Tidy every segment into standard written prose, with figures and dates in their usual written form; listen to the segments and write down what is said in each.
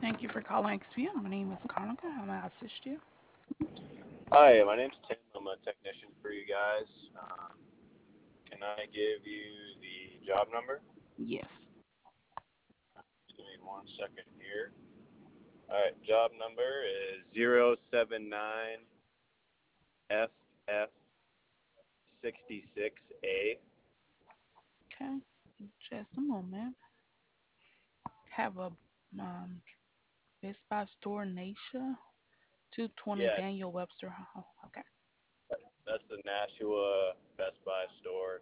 Thank you for calling XPM. My name is Kanika. How may I assist you? Hi, my name's Tim. I'm a technician for you guys. Can I give you the job number? Yes. Give me 1 second here. All right, job number is 079FF66A. Okay. Just a moment. Have a um, Best Buy store Nasha 220 Yes, Daniel Webster Hall. Okay. that's the Nashua Best Buy store.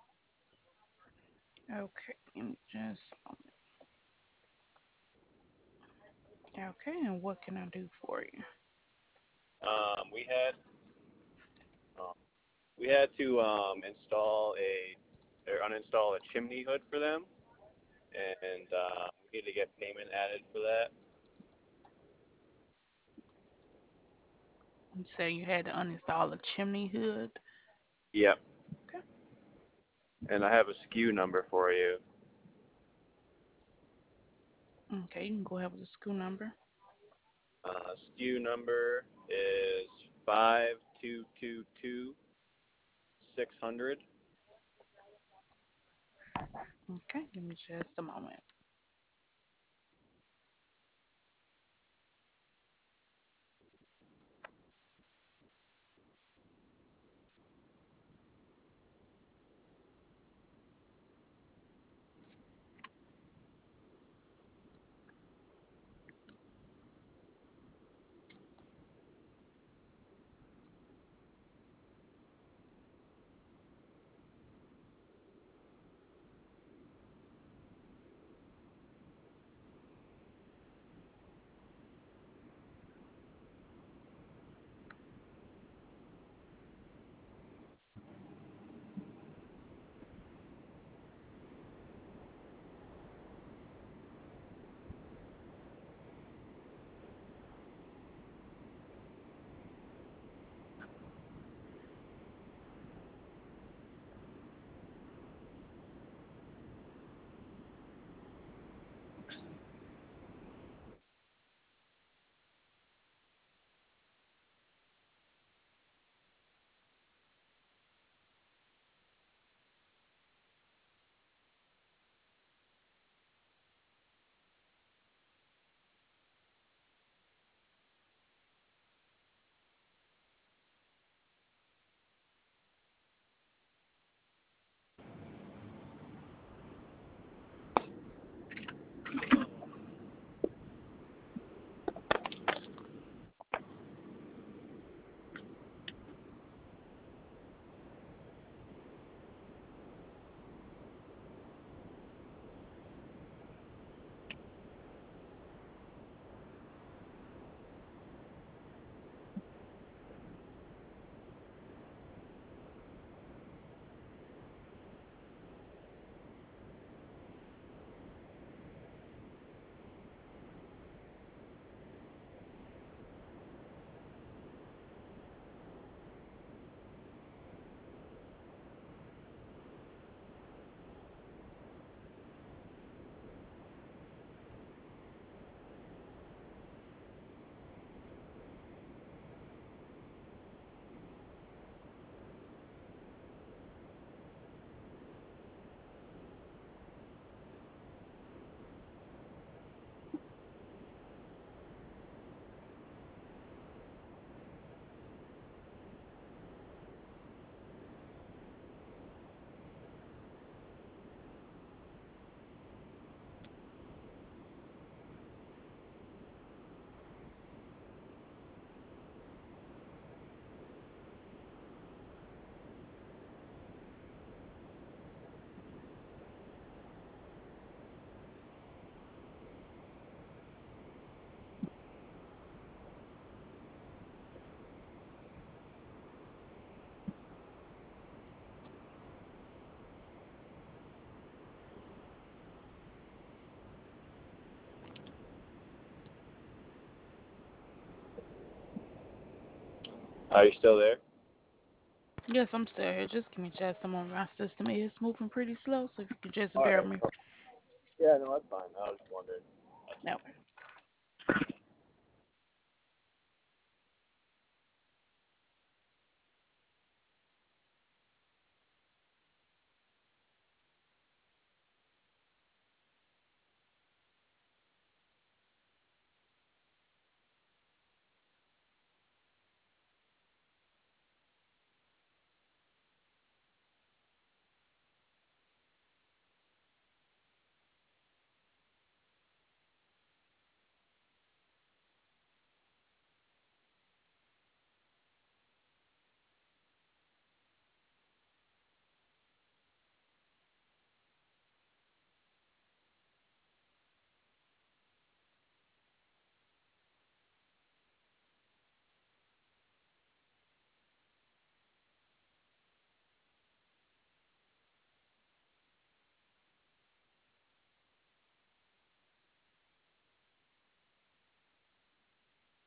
Okay. Give me just a moment. Okay. And what can I do for you? Um, we had um, we had to install a or uninstall a chimney hood for them, and we need to get payment added for that. You say you had to uninstall a chimney hood. Yep, Okay. and I have a SKU number for you. Okay. You can go ahead with the school number. SKU number is 5222 600. Okay. Give me just a moment. Are you still there? Yes, I'm still here. Just give me just a moment. My system is moving pretty slow, so if you could just All bear right. with me. Yeah, no, that's fine. I was just wondering. No.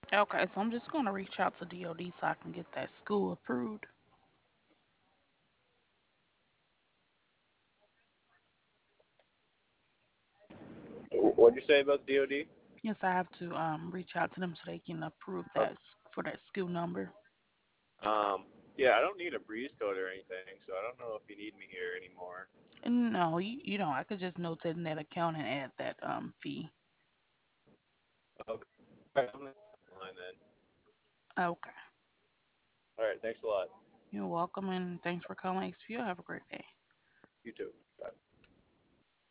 Okay, so I'm just gonna reach out to DOD so I can get that school approved. What'd you say about the DoD? Yes, I have to reach out to them so they can approve Okay. that for that school number. Yeah, I don't need a breeze code or anything, so I don't know if you need me here anymore. And no, you know, I could just notate in that account and add that fee. Okay. All right, I'm gonna line then. Okay. All right, thanks a lot. You're welcome and thanks for calling XPO. Have a great day. You too. Bye.